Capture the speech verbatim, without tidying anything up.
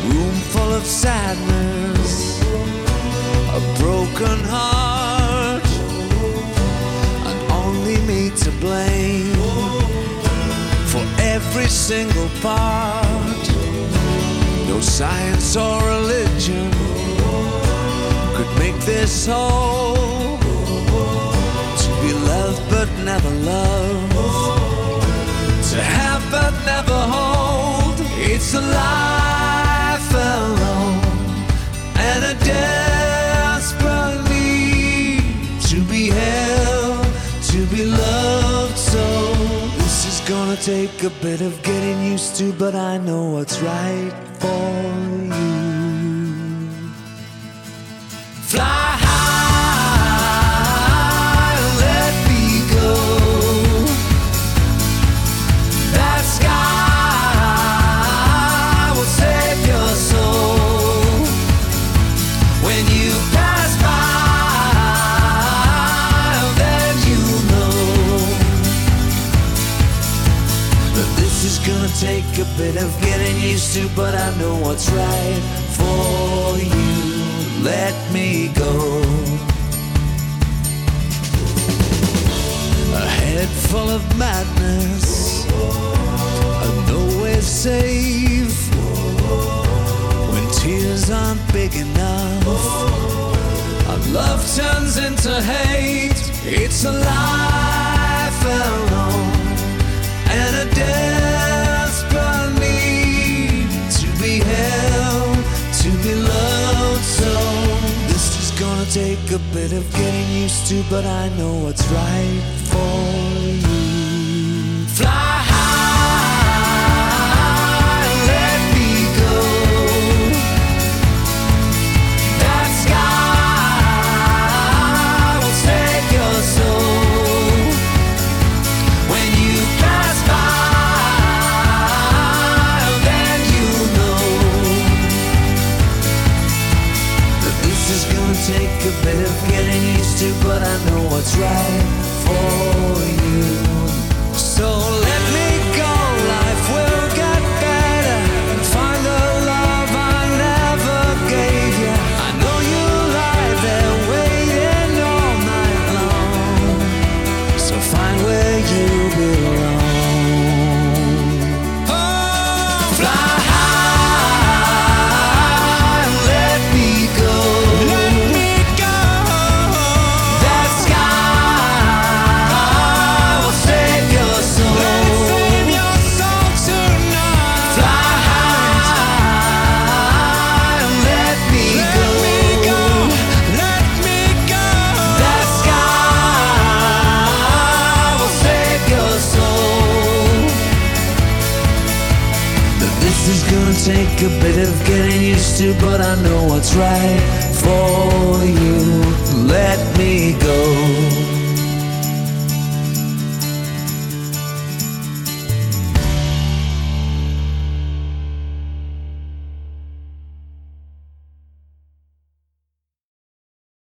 room full of sadness, a broken heart, and only me to blame for every single part. No science or religion could make this whole. To be loved but never loved, to have but never hold. It's a life alone and a desperate need to be held, to be loved. So this is gonna take a bit of getting used to, but I know what's right for you. Fly take a bit of getting used to, but I know what's right for you. Let me go. A head full of madness, and nowhere safe. When tears aren't big enough, and love turns into hate. It's a life alone and a death. Take a bit of getting used to, but I know what's right for you. Fly high, let me go. That sky will save your soul. When you pass by, then you know that this is gonna take a bit of getting used to, but I know what's right for you. So let me go, life will get better, and find the love I never gave you. I know you lie there waiting all night long, so find where you belong. It's gonna take a bit of getting used to, but I know what's right for you. Let me go.